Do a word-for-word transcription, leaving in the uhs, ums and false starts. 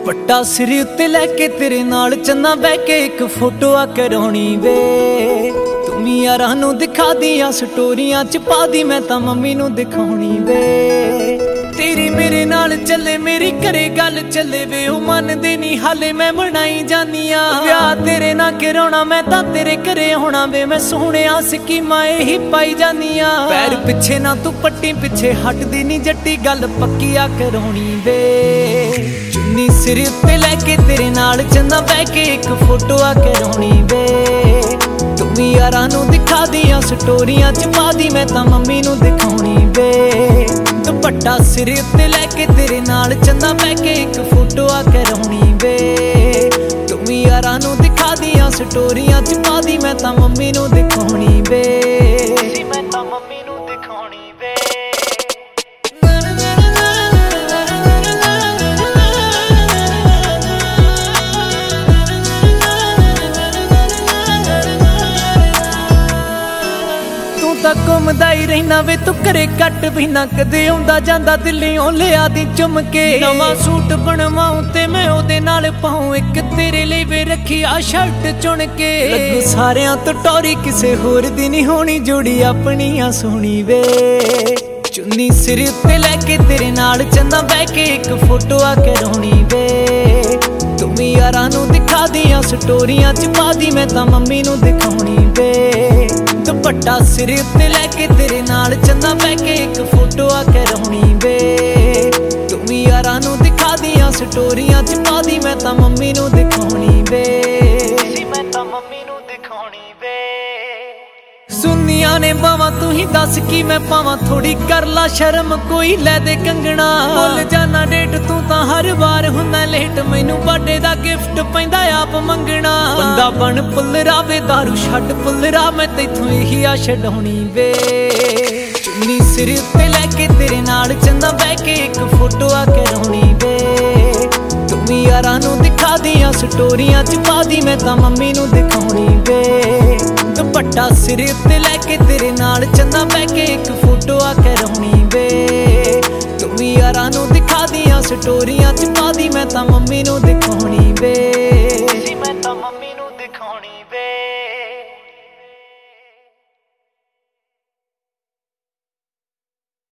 दुपट्टा सिर उत्ते लैके तेरे नाल चन्ना बह के एक फोटो आ कराउणी वे। तुम यारां नूं दिखा दियां स्टोरियां च पा दी, मैं तां मम्मी नूं दिखाउणी वे। तेरी मेरे नाल चले मेरी घरे गल चले वे, ओ मनदे नी हाले मैं मनाई जानी आ। विआह तेरे नाल कराउणा मैं तां तेरे घरे होना वे, मैं सोहणिया स्कीमां ही पाई जानी आ। पैर पिछे ना तू पट्टी पिछे हटदी नी जट्टी, गल पक्की आ कराउणी वे। चुन्नी सिर उत्ते लैके तेरे नाल चंदा बह के एक फोटो आ कराउणी वे। तुम यारां नूं दिखा दियां स्टोरियां च पा दी, मैं तां मम्मी नूं दिखाउणी वे। दुपट्टा सिर उत्ते लैके तेरे नाल चंदा बह के एक फोटो आ कराउणी वे। तुम यारां नूं दिखा दियां स्टोरियां च पा दी, मैं तां मम्मी नूं दिखाउणी वे। मैं तां मम्मी नूं दिखाउणी वे। घुमदा ही रहना वे तू घरे कट भी ना, कदे आउंदा जांदा दिल्लियों लिया दी चुम के। नवां सूट बनवाऊं ते मैं ओदे नाल पाऊं, एक तेरे लिए वे रखी आ शर्ट चुन के। लगू सारियां तो टोरी किसे होर दी नहीं होनी, जोड़ी अपनी आ सोहनी वे। चुन्नी सिर उत्ते लैके तेरे नाल चंदा बह के एक फोटो आ कराउणी वे। तुम यारां नूं दिखा दियां स्टोरियां च पा दी, मैं तां मम्मी नूं दिखाउणी वे। दुपट्टा सिर उत्ते लैके तेरे नाल चंदा बह के एक फोटो आ कराउणी वे। तुम यारां नूं दिखा दियां स्टोरियां च पा दी, मैं तां मम्मी नूं दिखाउणी वे। मैं तां मम्मी नूं दिखाउणी वे। सुनिया ने बावां तू ही दस की मैं पावां, थोड़ी कर ला शर्म कोई लै दे कंगना। भुल जाना डेट तू तां हर बार हुंदा लेट, मैनू बर्थडे दा गिफ्ट पैंदा आप मंगना। बंदा बन पुल्लरा वे दारू छड्ड पुल्लरा, मैं तैथों यही आ छड्डौणी वे। चुन्नी सिर उत्ते लैके तेरे नाल चंदा बह के एक फोटो आ कराउणी वे। तुम यारां नूं दिखा दियां स्टोरियां च पा दी, मैं तां मम्मी नूं दिखाउणी वे। दुपट्टा सिर उत्ते लैके तेरे नाल चंदा बह के एक फोटो आ कराउणी वे। तुम यारां नूं दिखा दियां स्टोरियां च पा दी, मैं तां मम्मी नूं दिखाउणी वे। मैं तां मम्मी नूं दिखाउणी वे।